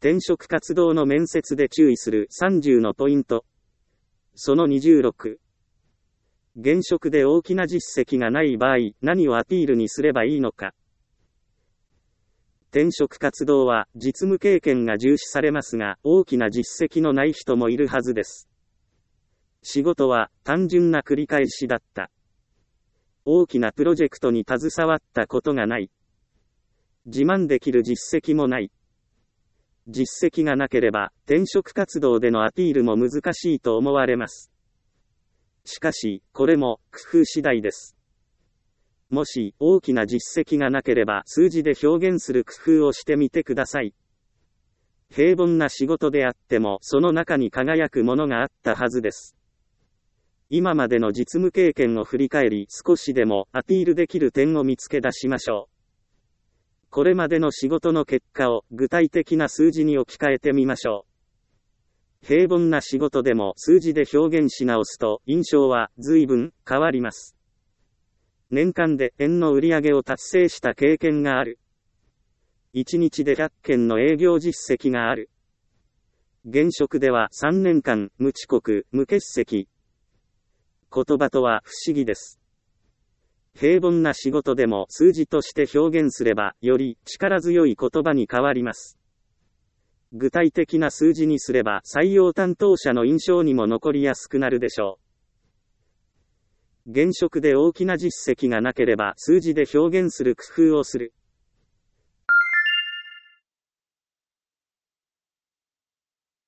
転職活動の面接で注意する30のポイント。その26。現職で大きな実績がない場合、何をアピールにすればいいのか。転職活動は実務経験が重視されますが、大きな実績のない人もいるはずです。仕事は単純な繰り返しだった。大きなプロジェクトに携わったことがない。自慢できる実績もない。実績がなければ、転職活動でのアピールも難しいと思われます。しかし、これも工夫次第です。もし、大きな実績がなければ、数字で表現する工夫をしてみてください。平凡な仕事であっても、その中に輝くものがあったはずです。今までの実務経験を振り返り、少しでもアピールできる点を見つけ出しましょう。これまでの仕事の結果を具体的な数字に置き換えてみましょう。平凡な仕事でも数字で表現し直すと印象は随分変わります。年間で円の売上を達成した経験がある。1日で100件の営業実績がある。現職では3年間無遅刻、無欠席。言葉とは不思議です。平凡な仕事でも数字として表現すれば、より力強い言葉に変わります。具体的な数字にすれば採用担当者の印象にも残りやすくなるでしょう。現職で大きな実績がなければ数字で表現する工夫をする。